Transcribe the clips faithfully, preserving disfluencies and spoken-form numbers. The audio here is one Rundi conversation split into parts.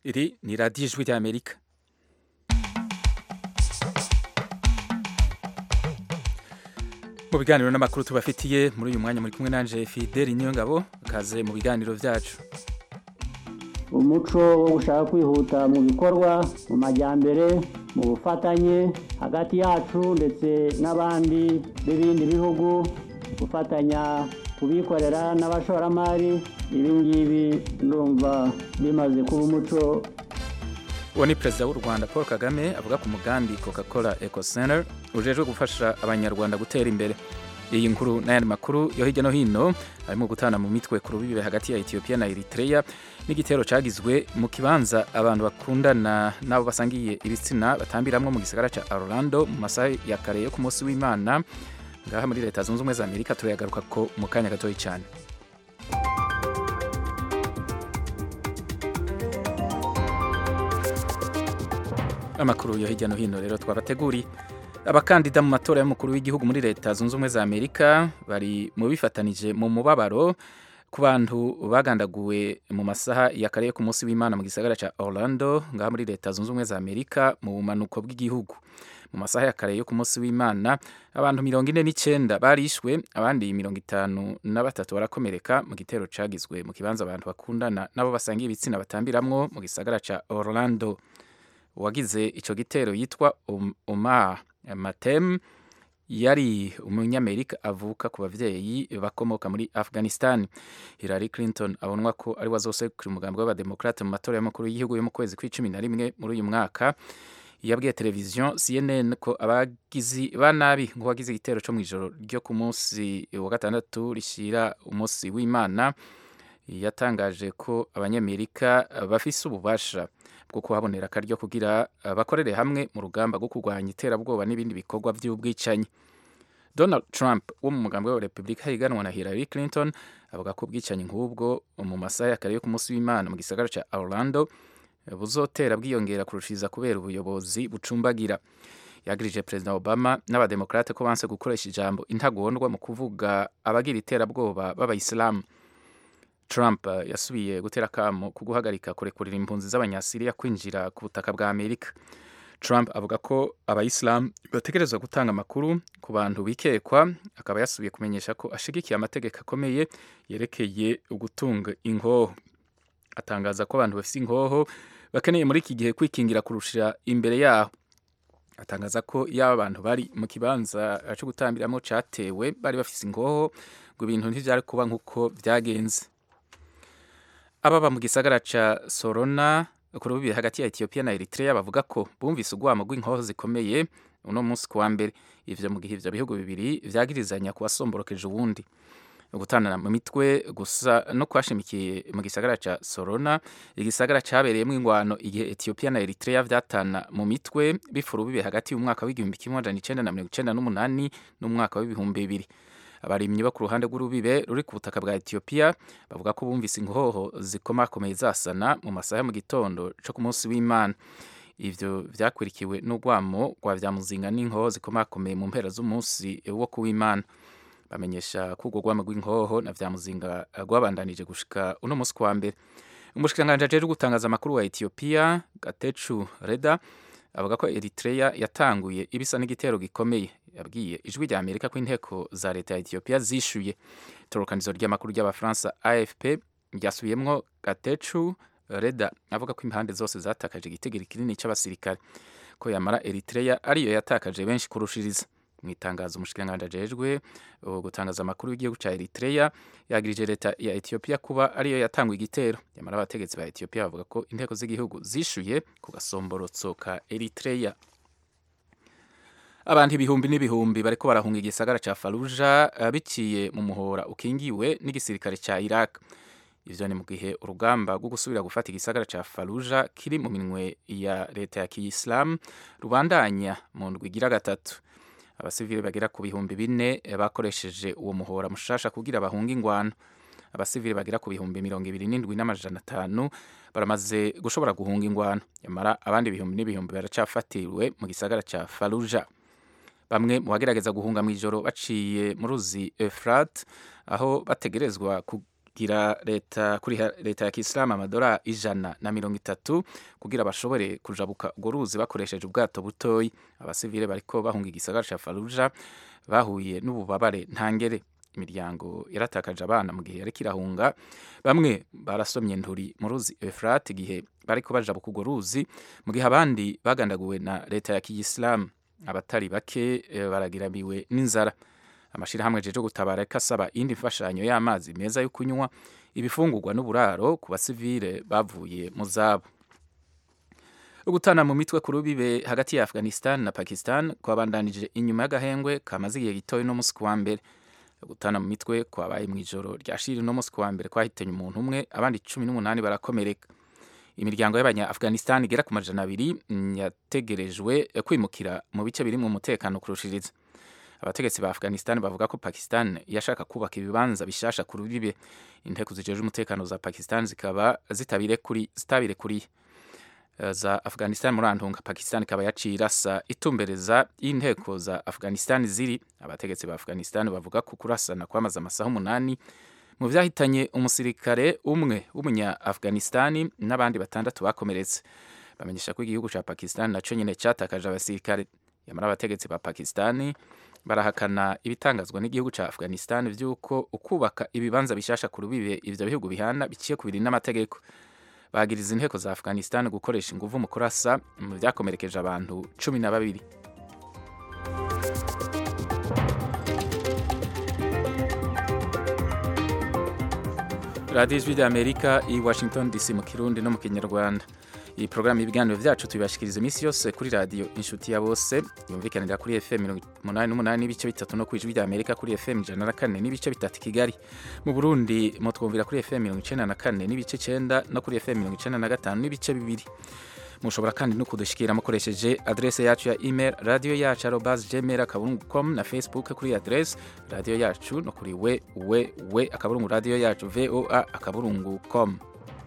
Iri ni radiyo ijwi ry'Amerika. Mu biganiro n'amakuru tubafitiye muri uyu mwanya muri kumwe nanje Fidel Niyongabo, kaze mu biganiro vyacu. Umuco wo gushaka kwihuta mu bikorwa, mu majyambere, mu bufatanye hagati yacu ndetse n'abandi b'ibindi bihugu, gufatanya kubikorera n'abashoramari, ibi ngibi ndumva bimaze kuba umuco. Uwo ni Perezida w'u Rwanda Paul Kagame avuga ku mugambi Coca-Cola Eco Center ujejwe gufasha abanyarwanda gutera imbere. Iyi nkuru n'ayandi makuru yo hirya no hino harimo gutana mu mitwe ku rubibe hagati ya Ethiopia na Eritrea n'igitero cagizwe mu kibanza abantu bakundana nabo basangiye ibitsina batambiramwo mu gisagara ca Orlando mu masaha ya kare yo ku munsi w'Imana ngaha muri Leta Zunze Ubumwe za Amerika. Turayagaruka ko mu kanya gatoyi cyane. Amakuru yo hirya no hino rero twabateguri. Abakandida mu matora y'umukuru w'igihugu muri Leta Zunze Ubumwe za Amerika bari mu bifatanije mu mubabaro ku bantu bagandaguwe mu masaha ya kare ku munsi w'Imana mu gisagara ca Orlando ngaha muri Leta Zunze Ubumwe za Amerika mu bumanuko bw'igihugu. Mu masaha ya kare yo ku munsi w'Imana abantu mirongo ine n'icenda barishwe, abandi mirongo itanu na batatu barakomereka mu gitero cagizwe mu kibanza abantu bakundana nabo basangiye ibitsina batambiramwo mu gisagara ca Orlando. Uwagize ico gitero yitwa Omar Matem yari umunyamerika avuka ku bavyeyi bakomoka muri Afghanistan. Hillary Clinton abonwa ko ari wazosekura umugambi w'abademokrate mu matora y'umukuru w'igihugu yo mu kwezi kw'icumi na rimwe muri uyu mwaka. Yabwiye televiziyo C N N ko abagizi ba nabi ngo wagize igitero co mw'ijoro ryo ku munsi wa gatandatu rishira umunsi w'Imana yatangaje ko abanyamerika bafise ububasha bwo kuhabonera akaryo kugira bakorere hamwe mu rugamba rwo kurwanya iterabwoba n'ibindi bikorwa by'ubwicanyi. Donald Trump wo mu mugambi wa Republika higanwa na Hillary Clinton avuga ko ubwicanyi nk'ubwo mu masaha ya kare yo ku munsi w'Imana mu gisagara ca Orlando buzotera bwiyongera kurushiza kubera ubuyobozi bucumbagira. Yagirije Perezida Obama n'abademokrate ko banse gukoresha ijambo intagondwa mu kuvuga abagira iterabwoba b'abayisilamu. Trump yasubiye gutera kamo ku guhagarika kurekurira impunzi z'abanyasiriya kwinjira ku butaka bwa Amerika. Trump avuga ko abayisilamu bategerezwa gutanga amakuru ku bantu bikekwa, akaba yasubiye kumenyesha ko ashigikiye amategeko akomeye yerekeye ugutunga ingoho. Atangaza ko abantu bafise ingoho bakeneye muri iki gihe kwikingira kurushira imbere yaho. Atangaza ko yaba abantu bari mu kibanza cyo gutambiramo catewe bari bafise ingoho ngo ibintu ntivyari kuba nkuko vyagenze. Ababa mu gisagara ca Sorona ku rubibe hagati ya Ethiopia na Eritrea bavuga ko bumvise urwamo rw'inkoho zikomeye uno munsi kuwa mbere. Ivyo mu gihe ivyo bihugu bibiri vyagirizanya kuwasomborokeje uwundi. Gutana mu mitwe gusa no kwashimikiye mu gisagara ca Sorona, igisagara cabereyemo ingwano igihe Ethiopia na Eritrea vyatana mu mitwe bifuru bibe hagati y'umwaka w'igihumbi kimwe amajana icenda na mirongo icenda n'umunani n'umwaka w'ibihumbi bibiri. Abarimyi bo ku ruhande rw'urubibe ruri ku butaka bwa Ethiopia bavuga ko bumvise ingoho zikomakomeye zasana mu masaha mu gitondo co ku munsi w'Imana. Ivyo vyakurikiwe n'urwamo rwa vyamuzinga n'inkoho zikomakomeye mu mpera z'umunsi wo ku w'Imana. Bamenyesha ko urwo rwamo rw'inkoho na vyamuzinga rwabandanije gushika uno munsi kuwa mbere. Umushikiranganji ajejwe gutangaza amakuru wa Ethiopia Getachew Reda avuga ko Eritrea yatanguye ibisa n'igitero gikomeye. Yabwiye ijwi rya Amerika ko inteko za leta ya Ethiopia zishuye. Itorokanizo ry'amakuru ry'abafaransa A F P ryasubiyemwo Getachew Reda avuga ko impande zose zatakaje igitigiri kinini c'abasirikare, ko yamara Eritrea ariyo yatakaje benshi kurushiriza. Mu itangazo umushikiranganji ajejwe gutangaza amakuru y'igihugu ca Eritrea yagirije leta ya Ethiopia kuba ariyo yatanguye igitero. Yamara abategetsi ba Ethiopia bavuga ko inteko z'igihugu zishuye ku gasomborotso ka Eritrea. Abantu ibihumbi n'ibihumbi bariko barahunga igisagara ca Fallujah biciye mu muhora ukingiwe n'igisirikare ca Iraq. Ivyo ni mu gihe urugamba rwo gusubira gufata igisagara ca Fallujah kiri mu minwe ya leta ya Kiyisilamu rubandanya mu ndwi igira gatatu. Abasivili bagera ku bihumbi bine bakoresheje uwo muhora mushasha kugira bahunga ingwano. Abasivili bagera ku bihumbi mirongo ibiri n'indwi n'amajana atanu baramaze gushobora guhunga ingwano. Yamara abandi ibihumbi n'ibihumbi baracafatiwe mu gisagara ca Fallujah. Bamwe mu bagerageza guhunga mw'ijoro baciye mu ruzi Euphrates aho bategerezwa gira leta kuri leta ya Kisilamu amadora ijana na mirongo itatu kugira bashobore kujabuka urwo ruzi bakoresheje ubwato butoyi. Abasivile bariko bahunga igisagara ca Fallujah bahuye n'ububabare ntangere. Imiryango yaratakaje abana mu gihe yariko irahunga, bamwe barasomye nturi mu ruzi Efrat igihe bariko bajabuka urwo ruzi, mu gihe abandi bagandaguwe na leta ya Kiyisilamu. Abatari bake baragiramiwe n'inzara. Amashirahamwe jeje gutabara kasaba indi mfashanyo y'amazi meza yo kunywa, ibifungurwa n'uburaro ku basivile bavuye mu zabo. Ugutana mu mitwe ku rubibe hagati ya Afghanistan na Pakistan kwabandanije inyuma y'agahengwe kamaze igihe gitoyi no musi wa mbere. Gutana mu mitwe kwabaye mu ijoro ryashiri no musi wa mbere kwahitanye umuntu umwe, abandi cumi n'umunani barakomereka. Imiryango y'abanya Afghanistan igera ku majana abiri yategerejwe kwimukira mu bice biri mu mutekano kurushiriza. Abategetsi ba Afghanistan bavuga ko Pakistan yashaka kubaka ibibanza bishasha ku rubibe. Inteko zijeje umutekano za Pakistan zikaba zitabire kuri zitabire kuri za Afghanistan murantunga. Pakistan ikaba yacirasa itumbereza inteko za Afghanistan ziri. Abategetsi ba Afghanistan bavuga ko kurasana kwamaze amasaha umunani mu vyahitanye umusirikare umwe w'umunya Afghanistan n'abandi batandatu bakomeretse. Bamenyesha ko igihugu ca Pakistan naco nyene catakaje abasirikare. Yamara abategetsi ba Pakistan barahakana ibitangazwa n'igihugu ca Afghanistan vy'uko ukubaka ibibanza bishasha ku rubibe ivyo bihugu bihana biciye ku biri n'amategeko. Bagiriza inteko za Afghanistan gukoresha inguvu mu kurasa mu vyakomerekeje abantu cumi na babiri. Radio Ijwi ry'Amerika i Washington D C mu Kirundi no mu Kinyarwanda. Iyi programu y'ibiganiro vyacu tubashikiriza imisi yose kuri radio Inshuti ya Bose, yumvikanira kuri F M mirongo umunani n'umunani n'ibice bitatu no kwijwi ry'Amerika kuri F M ijana na kane n'ibice bitatu Kigali. Mu Burundi mutwumvira kuri F M mirongo icenda na kane n'ibice cenda no kuri F M mirongo icenda na gatanu n'ibice bibiri. Mushobora kandi no kudushikira mukoresheje adresse yacu ya email radio yacu arobase gmail akaburungu com na Facebook kuri adresse radio yacu no kuri we we we akaburungu radio yacu voa akaburungu com.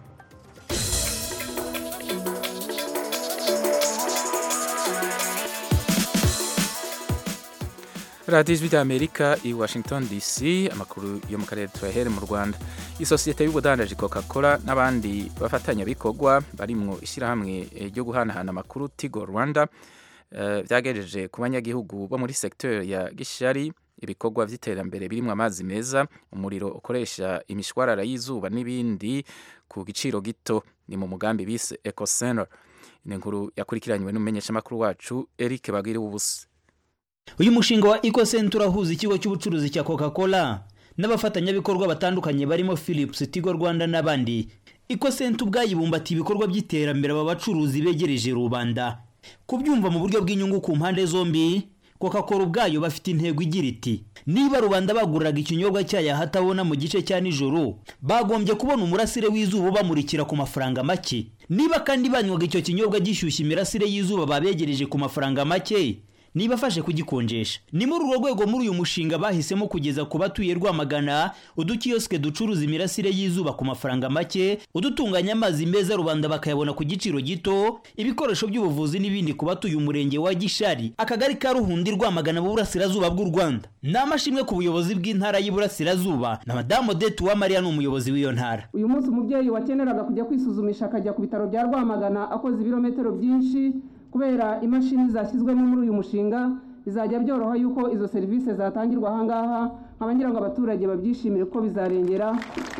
Radio Ijwi ry'Amerika i Washington D C. Amakuru yo mu karere twahere mu Rwanda. Isosiyete y'ubudandaji Coca-Cola n'abandi bafatanya bikorwa barimwo ishirahamwe ryo guhanahana amakuru Tigo Rwanda vyagejeje uh, ku banyagihugu bo muri secteur ya Gishari ibikorwa vy'iterambere birimwo amazi meza, umuriro ukoresha imishwarara y'izuba n'ibindi ku giciro gito. Ni mu mugambi bise Ecocenter. Inkuru yakurikiranywe n'umumenyesha makuru wacu Eric Bagire ubusa. Uyu mushinga wa Ecocenter urahuza ikigo cy'ubucuruzi cya Coca-Cola n'abafatanyabikorwa batandukanye barimo Philips, Tigo Rwanda n'abandi. Ecocenter ubwayibumbatiye ibikorwa by'iterambere aba bacuruzi begereje rubanda. Kubyumva mu buryo bw'inyungu ku mpande zombi, Coca-Cola ubwayo bafite intego igira iti: niba rubanda baguriraga ikinyobwa cyayo hatabona mu gice cya nijoro, bagombye kubona umurasire w'izuba bamurikira ku mafaranga make. Niba kandi banywaga icyo kinyobwa gishyushye imirasire y'izuba babegereje ku mafaranga make, niba afashe kugikonjesha. Ni muri urwo rwego muri uyu mushinga bahisemo kugeza ku batuye Rwamagana udukioske ducuruza imirasire y'izuba ku mafaranga make, udutunganya amazi meza rubanda bakayabona ku giciro gito, ibikoresho by'ubuvuzi n'ibindi ku batuye umurenge wa Gishari, akagari ka Ruhundi, Rwamagana mu burasirazuba bw'u Rwanda. Namashimwe ku buyobozi bw'intara y'Iburasirazuba na Madame Odette Uwamariya n'umuyobozi w'iyo ntara. Uyu munsi umubyeyi wakeneraga kujya kwisuzumisha akajya ku bitaro bya Rwamagana akoze ibirometero byinshi kubera imashini zashyizwemo muri uyu mushinga, bizajya byoroha yuko izo serivisi zatangirwa aha ngaha. Abangira ngo abaturage babyishimire ko bizarengera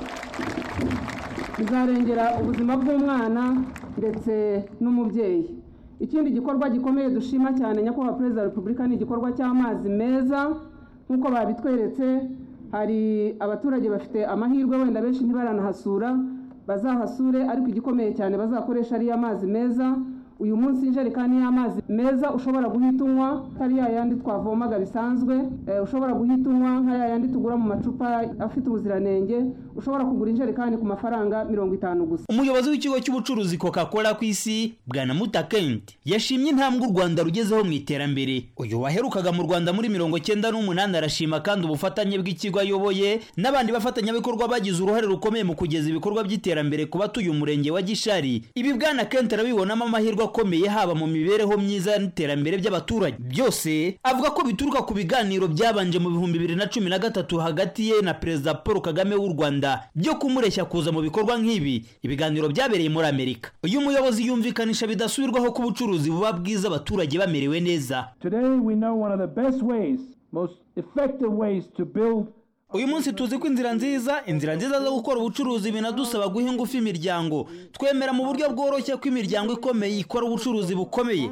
bizarengera ubuzima bw'umwana ndetse n'umubyeyi. Ikindi gikorwa gikomeye dushima cyane nyakubahwa Perezida wa Repubulika ni igikorwa cy'amazi meza. Nkuko babitweretse, hari abaturage bafite amahirwe wenda benshi ntibaranahasura, bazahasure, ariko igikomeye cyane bazakoresha ari amazi meza. Uyu munsi injerekani y'amazi meza ushobora guhitunywa atari ya yandi twavomaga bisanzwe, e, ushobora guhitunywa nka ya yandi tugura mu macupa afite ubuziranenge, ushobora kugura injerekani ku mafaranga mirongo itanu gusa. Umuyobozi w'ikigo cy'ubucuruzi Coca-Cola ku isi Bwana Mutakenti yashimye intambwe u Rwanda rugezeho mu iterambere. Uyu waherukaga mu Rwanda muri mirongo cyenda n'umunani arashima kandi ubufatanye bw'ikigo ayoboye n'abandi bafatanyabikorwa bagize uruhare rukomeye mu kugeza ibikorwa by'iterambere ku batuye umurenge wa Gishari. Ibi Bwana Kenti arabibonamo amahirwe akomeye haba mu mibereho myiza n'iterambere by'abaturage. Byose avuga ko bituruka ku biganiro byabanje mu bihumbi bibiri na cumi na gatatu hagati ye na Perezida Paul Kagame w'u Rwanda byo kumureshya kuza mu bikorwa nk'ibi. Ibiganiro byabereye muri Amerika. Uyu muyobozi yumvikanisha bidasubirwaho ko ubucuruzi buba bwiza abaturage bamerewe neza. Today we know one of the best ways, most effective ways to build. Uyu munsi tuzi ko inzira nziza inzira nziza zo gukora ubucuruzi binadusaba guha ingufu imiryango. Twemera mu buryo bworoshye ko imiryango ikomeye ikora ubucuruzi bukomeye.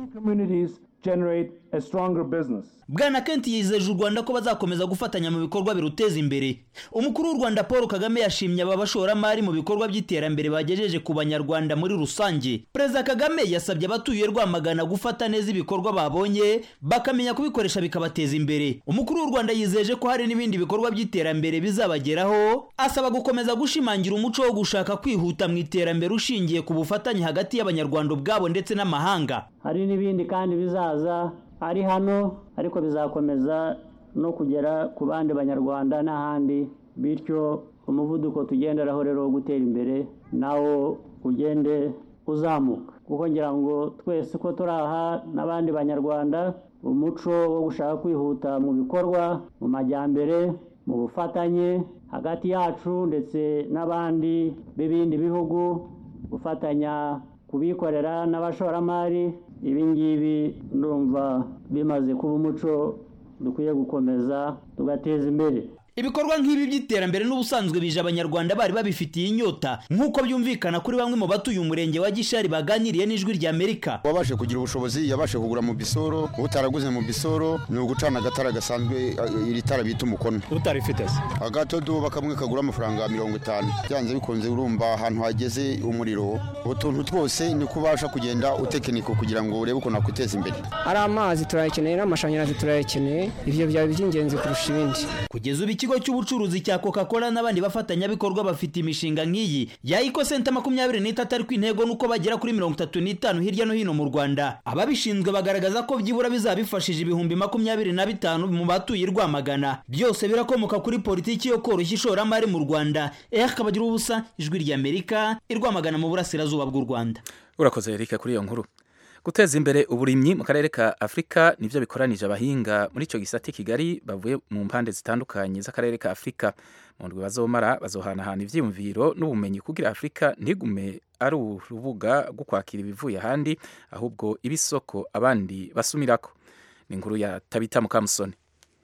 Generate a stronger business. Bwana Kenti yizeje u Rwanda ko bazakomeza gufatanya mu bikorwa biruteza imbere. Umukuru w'u Rwanda Paul Kagame yashimye aba bashoramari mu bikorwa by'iterambere bagejeje ku banyarwanda muri rusange. Perezida Kagame yasabye abatuye Rwamagana gufata neza ibikorwa babonye bakamenya kubikoresha bikabateza imbere. Umukuru w'u Rwanda yizeje ko hari n'ibindi bikorwa by'iterambere bizabageraho, asaba gukomeza gushimangira umuco wo gushaka kwihuta mu iterambere ushingiye ku bufatanye hagati y'abanyarwanda ubwabo ndetse n'amahanga. Hari n'ibindi kandi bizaza ari hano ariko bizakomeza no kugera ku bandi banyarwanda n'ahandi, bityo umuvuduko tugenderaho rero gutera imbere nawo ugende uzamuka, kuko ngira ngo twese ko turi aha n'abandi banyarwanda umuco wo gushaka kwihuta mu bikorwa, mu majyambere, mu bufatanye hagati yacu ndetse n'abandi b'ibindi bihugu, gufatanya kubikorera n'abashoramari, ibi ngibi ndumva bimaze kuba umuco dukwiye gukomeza tugateza imbere. Ibikorwa nk'ibi by'iterambere n'ubusanzwe bije abanyarwanda bari babifitiye inyota, nk'uko byumvikana kuri bamwe mu batuye umurenge wa Gishari baganiriye n'ijwi rya Amerika. Wabashe kugira ubushobozi, yabashe kugura mu bisoro, utaraguze mu bisoro ni ugucana agatara gasanzwe, iri tara bita umukono. Utarifite se agatodo bakamwe kagura amafaranga mirongo itanu. Byanze bikunze urumva ahantu hageze umuriro, utuntu twose ni kubasha kugenda utekiniko kugira ngo urebe uko nakuteza imbere. Ari amazi turayakeneye n'amashanyarazi turayakeneye, ivyo byaba by'ingenzi kurusha ibindi. Kugeza ubu ikigo cy'ubucuruzi cya Coca-Cola n'abandi bafatanyabikorwa bafite imishinga nk'iyi ya Ecocenter makumyabiri n'itatu ari kw'intego nuko bagera kuri mirongo itatu n'itanu hirya no hino mu Rwanda. Ababishinzwe bagaragaza ko byibura bizabifashije ibihumbi makumyabiri na bitanu mu batuye Rwamagana. Byose birakomoka kuri politiki yo koroshya ishoramari mu Rwanda. Eric Kabagira ubusa, ijwi rya Amerika, i Rwamagana mu burasirazuba bw'u Rwanda. Urakoze Eric kuri iyo nkuru. Guteza imbere uburimyi mu karere ka Afrika nivyo bikoranije abahinga muri ico gisate Kigali bavuye mu mpande zitandukanye z'akarere ka Afrika. Mu ndwi bazomara bazohanahana ivyiyumviro n'ubumenyi kugira Afrika ntigume ari urubuga rwo kwakira ibivuye ahandi, ahubwo ibisoko abandi basumirako. Ni inkuru ya Tabita Mukamusoni.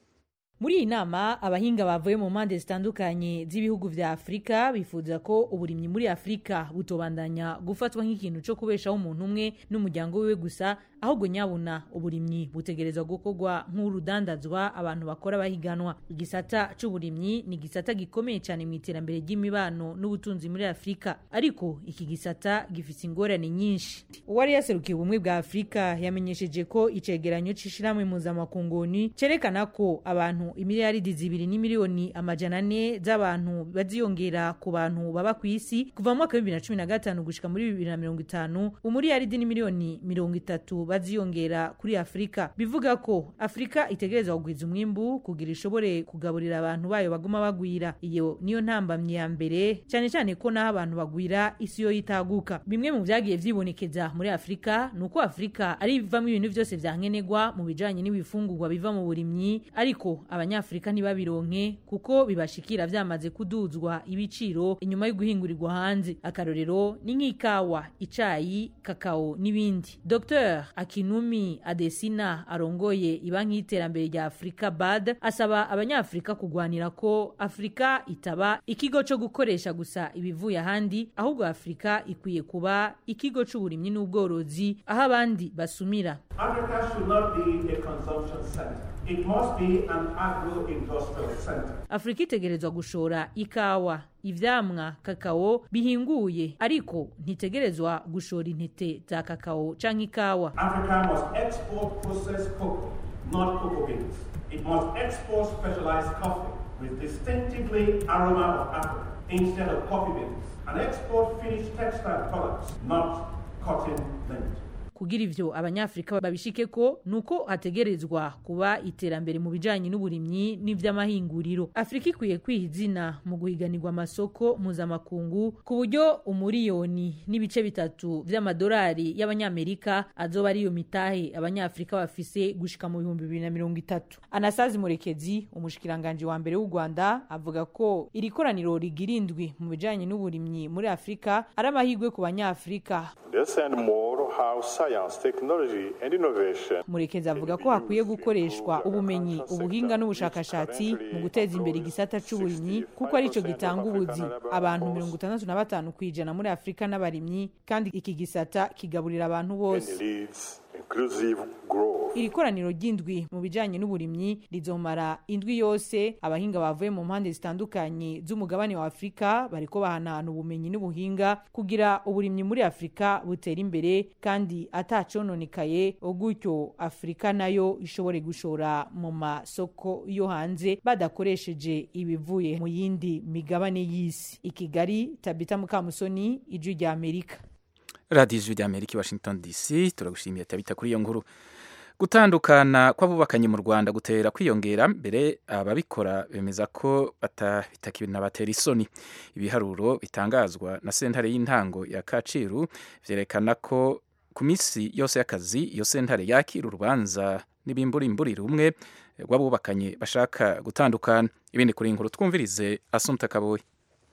Muri iyi nama abahinga bavuye mu mpande zitandukanye z'ibihugu vya Afrika bifuza ko uburimyi muri Afrika butobandanya gufatwa nk'ikintu cyo kubeshaho umuntu umwe n'umuryango wiwe gusa, ahubwo nyabuna uburimyi butegerezwa gukorwa nk'urudandazwa abantu bakora bahiganwa. Igisata c'uburimyi ni gisata gikomeye cyane mu iterambere ry'imibano n'ubutunzi muri Afrika, ariko iki gisata gifite ingorane nyinshi. Uwari yaserukiye ubumwe bwa Afrika yamenyesheje ko icegeranyo c'ishiramwe mpuzamakungu cerekana ko abantu imiliyaridi zibiri ni miliyoni amajana ane z'abantu baziyongera ku bantu baba ku isi kuva mu mwaka wa bibiri na cumi na gatanu gushika muri bibiri na mirongo itanu. Umiliyaridi ni miliyoni mirongo itatu baziyongera kuri Afrika. Bivuga ko Afrika itegerezwa kugwiza umwimbu kugira ishobore kugaburira abantu bayo baguma bagwira. Iyo niyo ntambamye ya mbere, cyane cyane ko naho abantu bagwira isi yo yitaguka. Bimwe mu byagiye vyibonekeza muri Afrika nuko Afrika ari bivamo ibintu byose vyankenegwa mu bijanye n'ibifungurwa biva mu burimyi, ariko Abanyafrika ntibabironke kuko bibashikira vyamaze kuduzwa ibiciro inyuma yo guhingurirwa hanze. Akarorero ni nk'ikawa, icayi, kakao n'ibindi. Docteur Akinumi Adesina arongoye ibanki y'iterambere rya Afrika B A D asaba Abanyafrika kugwanira ko Afrika itaba ikigo cyo gukoresha gusa ibivuye ahandi, ahubwo Afrika ikwiye kuba ikigo c'uburimyi n'ubworozi aho abandi basumira. Africa should not be a consumption center. It must be an agro-industrial center. Afrika itegerezwa gushora ikawa, ivyamwa, kakao bihinguye, ariko ntitegerezwa gushora intete za kakao canke ikawa. Africa must export processed cocoa, not cocoa beans. It must export specialized coffee with distinctively aroma of Africa instead of coffee beans, and export finished textile products, not cotton lint. kugira ivyo abanyafrika babishike ko nuko hategerezwa kuba iterambere mu bijanye n'uburimyi n'ivy'amahinguriro. Afrika ikwiye kwiha izina mu guhiganirwa amasoko mpuzamakungu ku buryo umuriyoni n'ibice bitatu vy'amadolari y'abanyamerika azoba ariyo mitahe abanyafrika bafise gushika mu bihumbi bibiri na mirongo itatu. Anasazi Murekezi, umushikiranganje wa mbere w'u Rwanda, avuga ko iri koraniro rigirindwi mu bijanye n'uburimyi muri Afrika ari amahirwe ku banyafrika. Murekezi avuga ko hakwiye gukoreshwa ubumenyi, ubuhinga n'ubushakashatsi mu guteza imbere igisata c'uburimyi kuko arico gitanga ubuzi. Abantu mirongo itandatu na batanu kwijana muri Afrika n'abarimyi, kandi iki gisata kigaburira abantu bose. Iri koraniro ry'indwi mu bijanye n'uburimyi rizomara indwi yose. Abahinga bavuye mu mpande zitandukanye z'umugabane wa Afrika bariko bahanahana ubumenyi n'ubuhinga kugira uburimyi muri Afrika butera imbere kandi atacononekaye, gutyo Afrika nayo ishobore gushora mu masoko yo hanze badakoresheje ibivuye mu yindi migabane y'isi. I Kigali, Tabita Mukamusoni, Ijwi rya Amerika. Radio Ijwi rya Amerika, Washington D C. Turagushimiye Tabita kuri iyo nkuru. Gutandukana kw'abubakanye mu Rwanda gutera kwiyongera, mbere ababikora bemeza ko bitakibina batera isoni. Ibiharuro bitangazwa na sentare y'intango ya Kacyiru vyerekana ko ku misi yose y'akazi iyo sentare yakira urubanza n'ibimburimburi rumwe rw'abubakanye bashaka gutandukana. Ibindi kuri inkuru twumvirize Assumpta Kaboyi.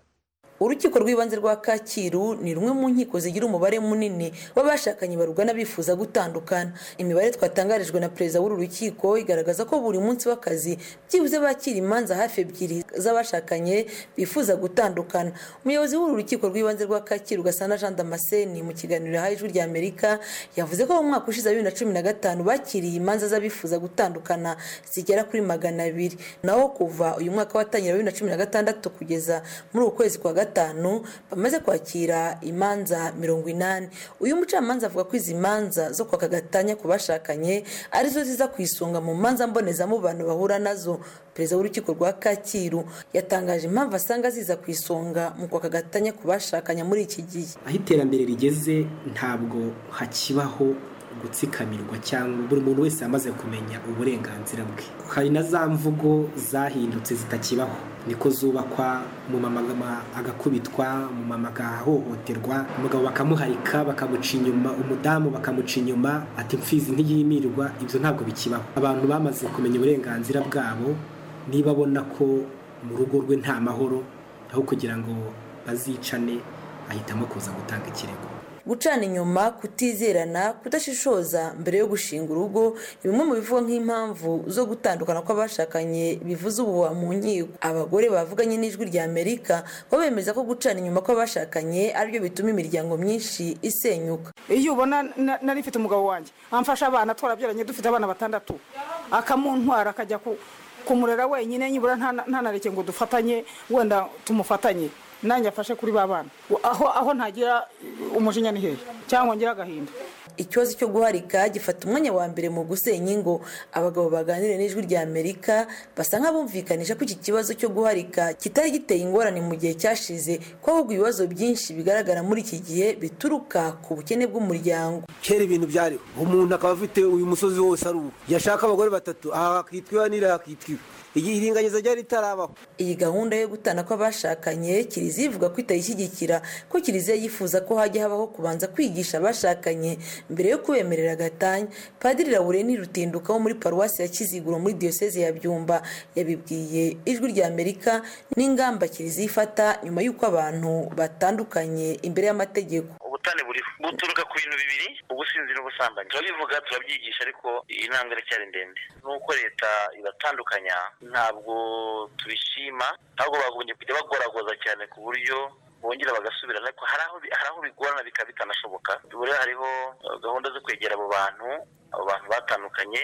Urukiko rw'ibanze rwa Kacyiru ni rumwe mu nkiko zigira umubare munini w'abashakanye barugana bifuza gutandukana. Imibare twatangarijwe na perezida w'uru rukiko igaragaza ko buri munsi w'akazi byibuze bakira imanza hafi ebyiri z'abashakanye bifuza gutandukana. Umuyobozi w'uru rukiko rw'ibanze rwa Kacyiru, Gasana Jean Damascene, mu kiganiro yahaye Ijwi rya Amerika, yavuze ko mu mwaka ushize wa bibiri na cumi na gatanu bakiriye imanza z'abifuza gutandukana zigera kuri magana abiri. Naho kuva uyu mwaka watangira bibiri na cumi na gatandatu kugeza muri uku kwezi kwa gatanu bamaze kwakira imanza mirongo inani. Uyu mucamanza avuga ko izi manza zo kwaka gatanya ku bashakanye arizo ziza kwisonga mu manza mbonezamubano bahura nazo. Perezida w'urukiko rwa Kacyiru yatangaje impamvu asanga ziza kwisonga mu kwaka gatanya ku bashakanye muri iki gihe. Aho iterambere rigeze ntabwo hakibaho gutsikamirwa cyangwa buri muntu wese amaze kumenya uburenganzira bwe. Hari na za mvugo zahindutse zitakibaho, niko zubakwa, mu mama agakubitwa, mu mama agahohoterwa, umugabo bakamuharika bakamuca inyuma, umudamu bakamuca inyuma ati mfizi ntiyimirwa. Ibyo ntabwo bikibaho. Abantu bamaze kumenya uburenganzira bwabo, niba abona ko mu rugo rwe nta mahoro, aho kugira ngo bazicane ahitamo kuza gutanga ikirego. Gucana inyuma, kutizerana, kudashishoza mbere yo gushinga urugo ni bimwe mu bivuga nk'impamvu zo gutandukana kw'abashakanye bivuze ubu mu nkiko. Abagore bavuganye n'Ijwi rya Amerika bo bemeza ko gucana inyuma kw'abashakanye aribyo bituma imiryango myinshi isenyuka. Iyo ubona nari mfite umugabo wanjye amfasha abana, twarabyaranye dufite abana batandatu, akamuntwara akajya kumurera wenyine, nyibura ntanareke ngo dufatanye, wenda tumufatanye nanjye afashe kuri babana, aho aho ntagira umujinya ni hehe cyangwa ngira agahinda. Ikibazo cyo guharika gifata umwanya wa mbere mu gusenya ingo. Abagabo baganire n'Ijwi rya Amerika basa nk'abumvikanisha ko iki kibazo cyo guharika kitari giteye ingorane mu gihe cyashize, ko ahubwo ibibazo byinshi bigaragara muri iki gihe bituruka ku bukene bw'umuryango. Kera ibintu byari umuntu akaba afite uyu musozi wose ari ubu, yashaka abagore batatu, aha akitwiwa n'ira akitwiwa, igihiringanyiza ryari tarabaho. Iyi gahunda yo gutana kw'abashakanye Kiliziya ivuga ko itayishyigikira, ko Kiliziya yifuza ko hajya habaho kubanza kwigisha abashakanye mbere yo kubemerera gatanya. Padiri Laurent Rutinduka wo muri paruwasi ya Kiziguro muri diocese ya Byumba yabibwiye Ijwi rya Amerika n'ingamba Kiliziya ifata nyuma y'uko abantu batandukanye imbere y'amategeko. Ubutane buri buturuka ku bintu bibiri: ubusinzi n'ubusambanyi. Turabivuga, turabyigisha, ariko intambwe cyari ndende. Nuko leta ibatandukanya ntabwo tubishima, ntabwo bagombye kujya bagoragoza cyane ku buryo bongera bagasubirana, ariko hari aho hari aho bigorana bikaba bitanashoboka. Buri hariho gahunda zo kwegera abo bantu abo bantu batandukanye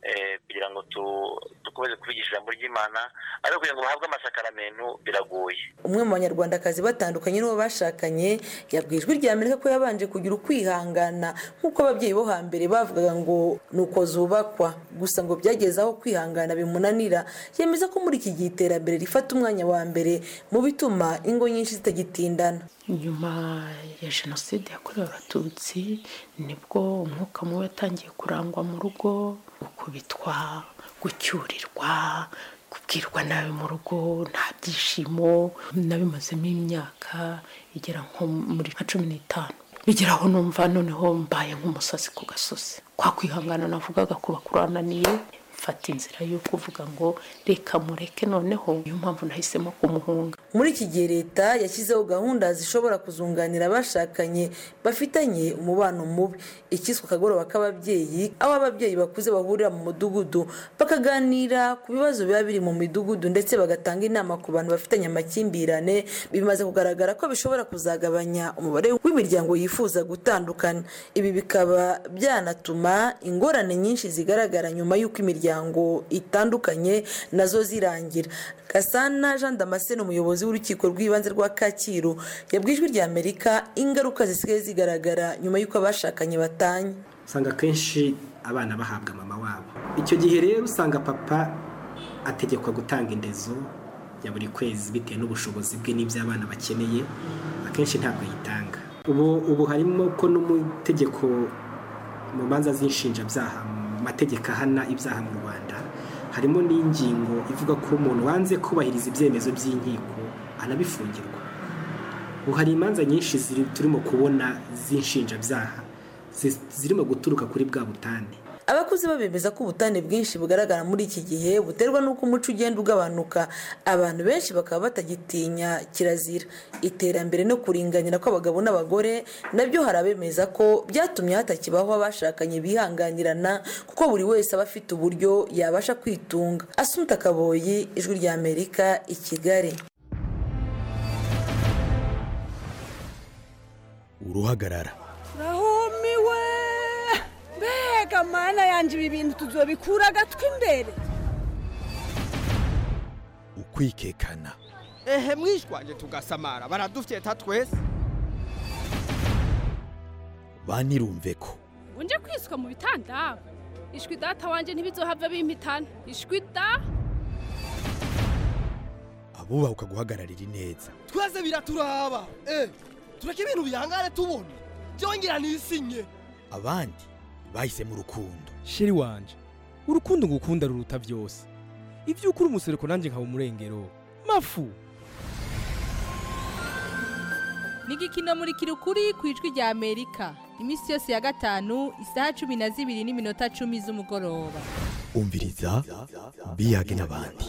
kugira ngo dukomeze kubigisha ijambo ry'Imana ariko kugira ngo bahabwe amasakaramentu biragoye. Umwe mu banyarwandakazi batandukanye n'uwo bashakanye yabwiye Ijwi ry'Amerika ko yabanje kugira ukwihangana nk'uko ababyeyi bo hambere bavugaga ngo nuko zubakwa, gusa ngo byageze aho kwihangana bimunanira. Yemeza ko muri iki gihe iterambere rifata umwanya wa mbere mu bituma ingo nyinshi zitagitindana. Nyuma ya jenoside yakorewe abatutsi nibwo umwuka mubi watangiye kurangwa mu rugo, gukubitwa, gucyurirwa, kubwirwa nabi mu rugo, nta byishimo. Nabimazemo imyaka igera nko muri cumi n'itanu, bigeraho numva noneho mbaye nk'umusazi ku gasozi. Kwa kwihangana navugaga kuba kurananiye, mfata inzira yo kuvuga ngo reka mureke, noneho niyo mpamvu nahisemo kumuhunga. Muri iki gihe leta yashyizeho gahunda zishobora kuzunganira abashakanye bafitanye umubano mubi, ikiswe akagoroba k'ababyeyi, aho ababyeyi bakuze bahurira mu mudugudu bakaganira ku bibazo biba biri mu midugudu ndetse bagatanga inama ku bantu bafitanye amakimbirane. Bimaze kugaragara ko bishobora kuzagabanya umubare w'imiryango yifuza gutandukana. Ibi bikaba byanatuma ingorane nyinshi zigaragara nyuma y'uko imiryango itandukanye nazo zirangira. Gasana Jean Damascene, umuyobozi w'urukiko rw'ibanze rwa Kacyiru, yabwiye Ijwi ry'Amerika ingaruka zisigaye zigaragara nyuma y'uko abashakanye batanye. Usanga kenshi abana bahabwa mama wabo. Icyo gihe rero usanga papa ategekwa gutanga indezo ya buri kwezi bitewe n'ubushobozi bwe n'ibyo abana bakeneye, akenshi ntabwo yitanga. Ubu ubu harimo ko n'umutegeko mu manza z'inshinjabyaha, mu mategeko ahana ibyaha mu Rwanda, harimo n'ingingo ivuga ko umuntu wanze kubahiriza ibyemezo by'inkiko anabifungirwa. Ubu hari imanza nyinshi turimo kubona z'inshinjabyaha zirimo guturuka kuri bwa butane. Abakuze babemeza ko ubutane bwinshi bugaragara muri iki gihe buterwa n'uko umuco ugenda ugabanuka, abantu benshi bakaba batagitinya kirazira. Iterambere no kuringanira kw'abagabo n'abagore nabyo hari abemeza ko byatumye hatakibaho abashakanye bihanganirana, kuko buri wese aba afite uburyo yabasha kwitunga. Asumta Kaboyi, Ijwi ry'Amerika, i Kigali. Uruhagarara rahumiwe, mbega mana yanje, ibi bintu tuzobikura agatwi imbere. Ukwikekana, ehe mwishwanje tugasamara baradufyeta twese. banirumve ko unje kwiswa mu bitanda, ishwi data wanje ntibizohava bimpitana, ishwi da abubaha ukaguhagararira neza. Twese biraturaba, eh tureke ibintu bihangane tubone byongera nisinye. Abandi bahise mu rukundo. Sheri wanje, urukundo ngukunda ruruta byose. Ivyo ukuri umusereko nanje nkaba umurengero mafu. Nigikino muri kirukuri ku Ijwi ry'Amerika, imisi yose ya gatanu isaha cumi na zibiri n'iminota cumi z'umugoroba. Umviriza biyage n'abandi.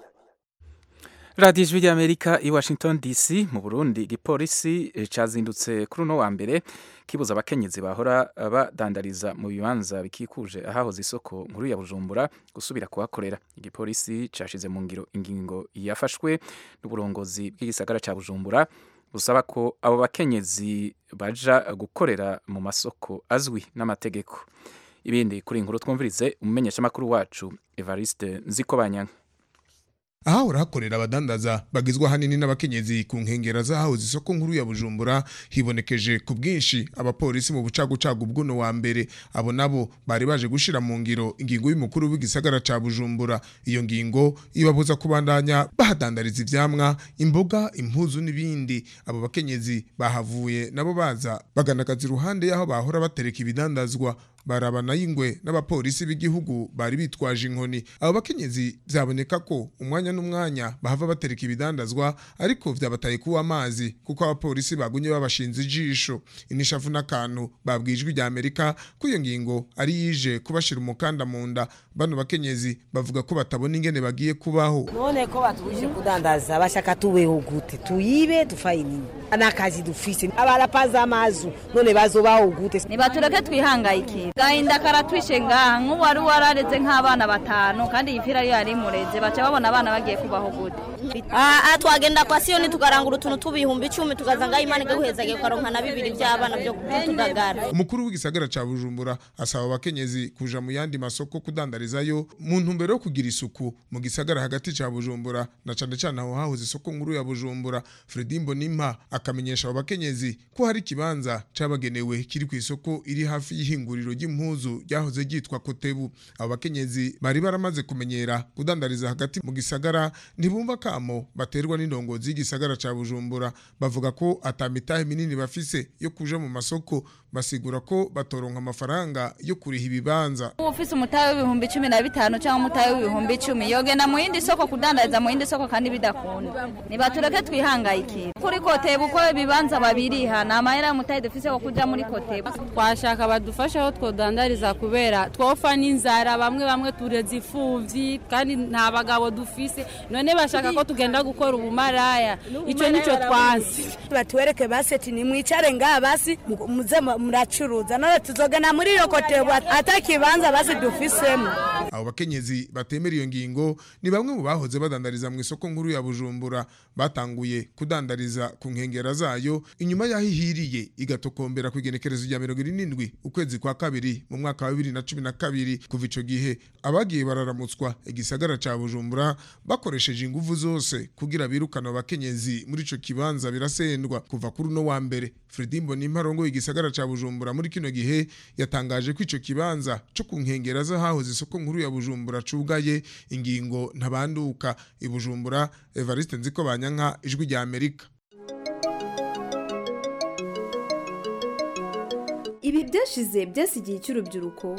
Radio Ijwi ry'Amerika i Washington D C. Mu Burundi igipolisi cazindutse kuri uno wa mbere kibuza abakenyezi bahora badandariza mu bibanza bikikuje ahahoze isoko nkuru ya Bujumbura gusubira kuhakorera. Igipolisi cashize mu ngiro ingingo yafashwe n'uburongozi bw'igisagara ca Bujumbura busaba ko abo bakenyezi baja gukorera mu masoko azwi n'amategeko. Ibindi kuri inkuru twumvirize umumenyesha makuru wacu Evariste Nzikobanya. Aha urahakorera abadandaza bagizwe hanini n'abakenyezi ku nkengera zahahoze isoko nkuru ya Bujumbura hibonekeje ku bwinshi abapolisi mu bucagucagu bw'uno wa mbere. Abo nabo bari baje gushira mu ngiro ingingo y'umukuru w'igisagara ca Bujumbura. Iyo ngingo ibabuza kubandanya bahadandariza ivyamwa, imboga, impuzu n'ibindi. Abo bakenyezi bahavuye nabo baza baganagaza iruhande yaho bahora batereka ibidandazwa, barabana y'ingwe n'abapolisi b'igihugu bari bitwaje inkoni. Abo bakenyezi byaboneka ko umwanya n'umwanya bahava batereka ibidandazwa, ariko vyabataye kuwa amazi kuko abapolisi bagunye babashinze ijisho. Inishavu n'akantu babwijwe rya Amerika ko iyo ngingo ari yije kubashira umukanda mu nda. Bano bakenyezi bavuga ko batabona ingene bagiye kubaho. None ko batuje kudandaza bashaka tubeho gute, tuyibe tufaye nini? n'akazi dufise abarapaza amazu none bazobaho gute nibatureke twihangayikira gahinda karatwishe ngaha nk'ubu wari warareze nk'abana batanu kandi iyi fira yari mureze baca babona abana bagiye kubaho gute ah twagenda kwa Siyoni tukarangura utuntu tubihumbi icumi tukazanga Imana igahuhezaga ukaronka na bibiri by'abana byo kutudagara. Umukuru w'igisagara ca Bujumbura asaba abakenyezi kuja mu yandi masoko kudandarizayo mu ntumbero yo kugira isuku mu gisagara hagati ca Bujumbura na cane cane aho hahoze isoko nkuru ya Bujumbura. Fredy Mbonimpa akamenyesha abo bakenyezi ko hari kibanza cabagenewe kiri ku isoko iri hafi y'ihinguriro ry'impuzu ryahoze ryitwa Kotebu. Abo bakenyezi bari baramaze kumenyera kudandariza hagati mu gisagara ntibumva kamo baterwa n'indongozi y'igisagara ca Bujumbura. Bavuga ko atamitahe minini bafise yo kuja mu masoko, basigura ko batoronka amafaranga yo kuriha ibibanza. Ufise umutahe w'ibihumbi cumi na bitanu cyangwa umutahe w'ibihumbi icumi yogena mu yindi soko kudandariza mu yindi soko kandi bidakunda. Nibatureke twihangayikira kuri Kotebu uko ibibanza babiriha na amahera y'umutahe dufise ko kuja muri Kotebu. Twashaka badufasha aho twodandariza kubera twofa n'inzara, bamwe bamwe tureze ifuvyi kandi nta bagabo dufise, none bashaka ko tugenda gukora ubumaraya. Ico nico twansi batwereke baseti ni mwicare ngaha basi muze muracuruza none tuzogana muri iyo Kotebu atakibanza basi dufisemo. Abo bakenyezi batemera iyo ngingo ni bamwe mu bahoze badandariza mu isoko nkuru ya Bujumbura, batanguye kudandariza ku nkengera zayo inyuma yahihiriye igatokombera ku igenekerezo rya mirongo irindwi ukwezi kwa kabiri mu mwaka wa bibiri na cumi na kabiri. Kuva ico gihe abagiye bararamutswa igisagara ca Bujumbura bakoresheje ingufu zose kugira birukana abakenyezi muri ico kibanza birasendwa. Kuva kuri no wa mbere Fredy Mbonimpa arongoye igisagara ca Bujumbura muri kino gihe yatangaje ko ico kibanza cyo ku nkengera za hahoze isoko nkuru ya Bujumbura cugaye ingingo ntabanduka. I Bujumbura, Evariste Nzikobanyanka, Ijwi rya Amerika. Ibi byashize byasigiye cy'urubyiruko.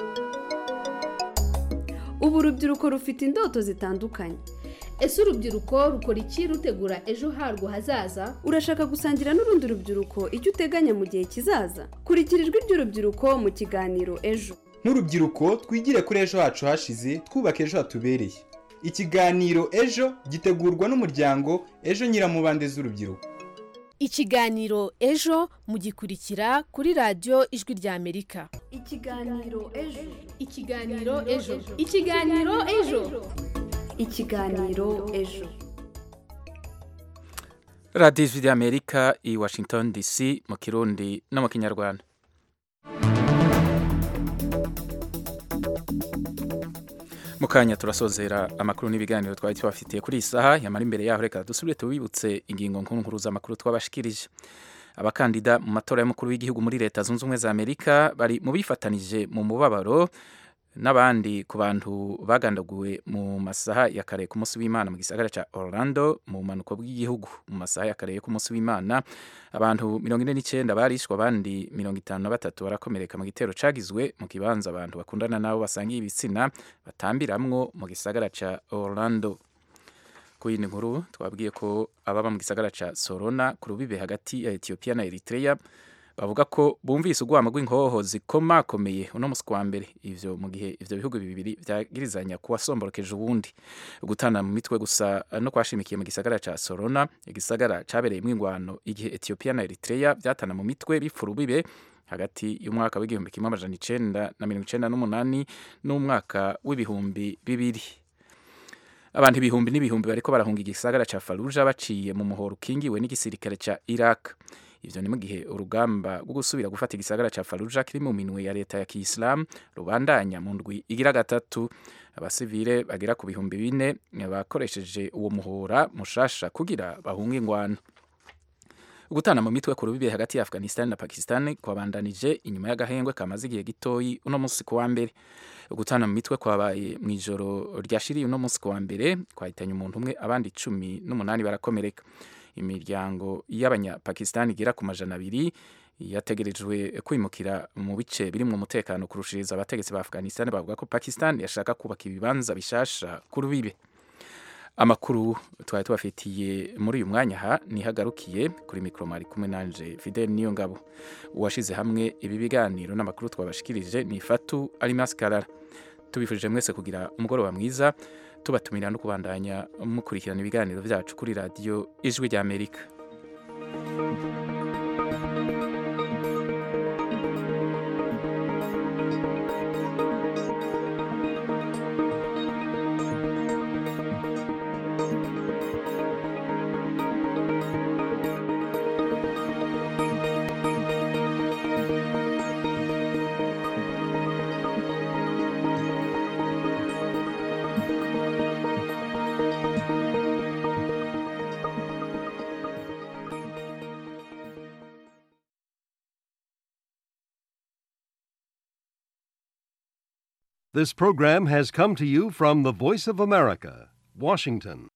Ubu urubyiruko rufite indoto zitandukanye. Ese urubyiruko rukora iki rutegura ejo harwo hazaza? Urashaka gusangira n'urundi rubyiruko icyo uteganya mu gihe kizaza? Kurikira Ijwi ry'urubyiruko mu kiganiro Ejo. Nk'urubyiruko twigire kuri ejo hacu hashize, twubaka ejo hatubereye. Ikiganiro Ejo gitegurwa n'umuryango Ejo Nyiramubande z'urubyiruko. Ikiganiro Ejo mugikurikira kuri radio Ijwi rya Amerika. Ikiganiro Ejo. Ikiganiro Ejo. Ikiganiro Ejo. Ikiganiro Ejo. Radio Ijwi rya Amerika i Washington D C mu Kirundi no mu Kinyarwanda. Mukanya turasozera amakuru n'ibiganiro twari twafitiye kuri isaha yamara imbere yaho reka dusubire tubibutse ingingo nkuru nkuru z'amakuru twabashikirije. Abakandida mu matora y'umukuru w'igihugu muri leta zunze ubumwe za Amerika bari mu bifatanije mu mubabaro n'abandi ku bantu bagandaguwe mu masaha ya kare ku munsi w'Imana mu gisagara ca Orlando mu manuko bw'igihugu. Mu masaha ya kare ku munsi w'Imana abantu mirongo ine n'icyenda barishwe, abandi mirongo itanu na batatu barakomereka mu gitero cagizwe mu kibanza abantu bakundana nabo basangiye ibitsina batambiramwo mu gisagara ca Orlando. Ku yindi nkuru twabwiye ko ababa mu gisagara ca Sorona ku rubibe hagati ya Ethiopia na Eritrea bavuga ko bumvise ugwama rw'inkoho zikomakomeye uno musi wa mbere, ivyo mu gihe ivyo bihugu bibiri vyagirizanya kuwasomborokeje ubundi. Gutana mu mitwe gusa no kwashimikiye mu gisagara ca Sorona, igisagara cabereyemwo ingwano igihe Ethiopia na Eritrea vyatana mu mitwe bipfura ubibe hagati y'umwaka w'igihumbi kimwe amajana icenda na mirongo icenda n'umunani n'umwaka w'ibihumbi bibiri. Abantu ibihumbi n'ibihumbi bariko barahunga igisagara ca Fallujah baciye mu muhoro ukingiwe n'igisirikare ca Iraq. Ivyo ni mu gihe urugamba rwo gusubira gufata igisagara ca Fallujah kiri mu minwe ya leta ya Kiislamu rubandanya mu ndwi igira gatatu. Abasivile bagera ku bihumbi bine bakoresheje uwo muhora mushasha kugira bahunge ingwano. Gutana mu mitwe ku rubibe hagati ya Afghanistan na Pakistan kwabandanije inyuma y'agahengwe kamaze igihe gitoyi uno musi ku wa mbere. Gutana mu mitwe kwabaye mu ijoro ryashiriye uno musi ku wa mbere kwahitanye umuntu umwe, abandi cumi n'umunani barakomereka. Imiryango y'abanyapakistan igera ku majana abiri yategerejwe kwimukira mu bice birimwo umutekano kurushiriza. Abategetsi ba Afghanistan bavuga ko Pakistan yashaka kubaka ibibanza bishasha ku rubibe. Amakuru twari tubafitiye muri uyu mwanya ha nihagarukiye. Kuri mikro mari kumwe nanje Fidel Niyongabo. Uwashize hamwe ibi biganiro n'amakuru twabashikirije ni Fatu Alimas Karara. Tubifurije mwese kugira umugoroba mwiza, tubatumira no kubandanya mukurikirana ibiganiro vyacu kuri radio Ijwi rya Amerika. This program has come to you from the Voice of America, Washington.